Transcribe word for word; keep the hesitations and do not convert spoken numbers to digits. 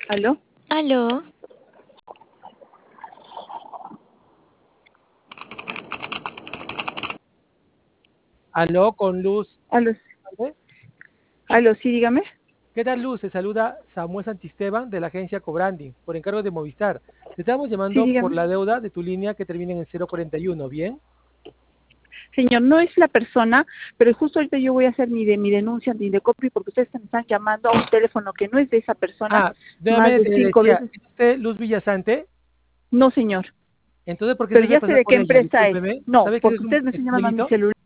¿Aló? Aló. Aló, con Luz. ¿Aló? ¿Aló? Sí, dígame. ¿Qué tal, Luz? Se saluda Samuel Santisteban de la agencia Cobranding, por encargo de Movistar. Te estamos Sí, llamando por dígame. la deuda de tu línea que termina en el cero cuarenta y uno, ¿bien? Señor, no es la persona, pero justo ahorita yo voy a hacer mi, de, mi denuncia ante Indecopri porque ustedes me están llamando a un teléfono que no es de esa persona Ah, más nuevamente de te cinco decía, veces. ¿es usted Luz Villasante? No, señor. Entonces, ¿por qué se Pero hace ya sé pasar de por qué ella? empresa es. Discúlpeme. No, ¿Sabe que porque es un ustedes me están llamando a mi españolito? celular.